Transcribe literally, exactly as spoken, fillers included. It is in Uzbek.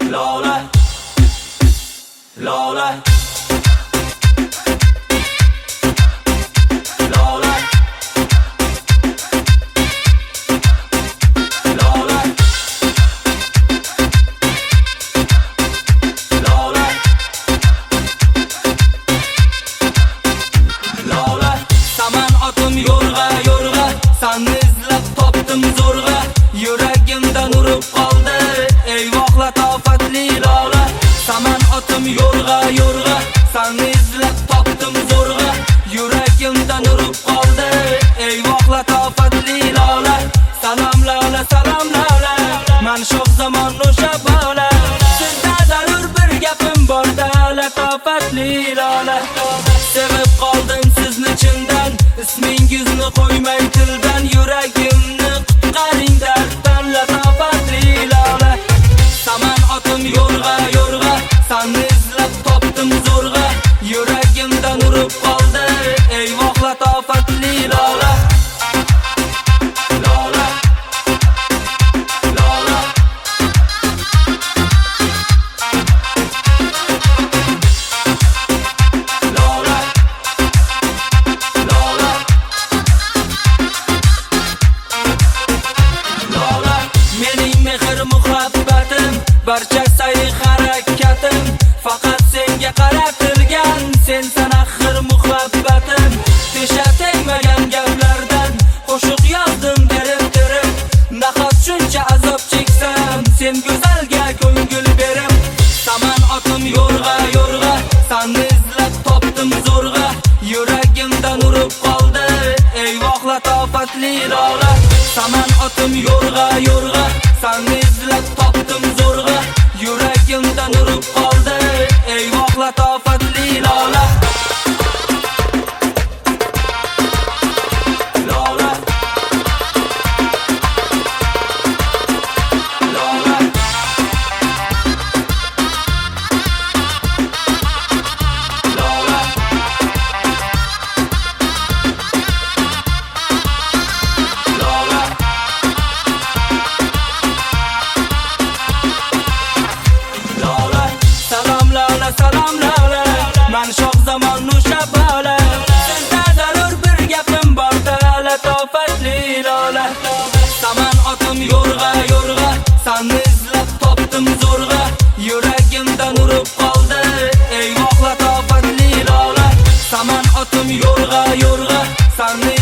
Lola, Lola, Lola, Lola, Lola, Lola. Saman otim yo'rg'a yo'rg'a, sanni izlab topdim zo'rg'a. Yuragimdan urib qoldi, eyvoh latofatli Lola. Saman otim yo'rg'a yo'rg'a, sanni izlab topdim zo'rg'a. Yuragimdan urib qoldi, eyvoh latofatli Lola. Salom Lola, salom Lola, men shoh zamon o'sha bola. Sizda zarur bir gapim bor-da, latofatli Lola. Sevib qoldim sizni chindan, ismingizni qo'ymay tildan. Yuragimni qutqaring darddan, latofatli Lola. Saman otim yo'rg'a yo'rg'a, sanni izlab topdim zo'rg'a. Yuragimdan urib qoldi, eyvoh latofatli Lola. Lola, Lola, Lola, Lola, Lola. Mening mehr muhabbatim, barcha sa'y harakatim faqat senga qaratilgan. Sensan axir muhabbatim, tesha tegmagan gaplardan qo'shiq yozdim berib-berib. Nahot shuncha azob cheksam, sen go'zalga ko'ngil berib. Saman otim yo'rg'a yo'rg'a, sanni izlab topdim zo'rg'a. Yuragimdan urib qoldi, eyvoh latofatli Lola. Saman otim yo'rg'a yo'rg'a, sanni izlab topdim zo'rg'a. Yuragimdan urib qoldi, eyvoh latofatli Lola. Lola, Lola, Lola, Lola, Lola. Salom Lola, salom Lola, men shoh zamon o'sha bola. Sizda zarur bir gapim bor-da, latofatli Lola. Saman otim yo'rg'a yo'rg'a, sanni izlab topdim zo'rg'a. Yuragimdan urib qoldi, eyvoh latofatli Lola. Saman otim yo'rg'a yo'rg'a, sanni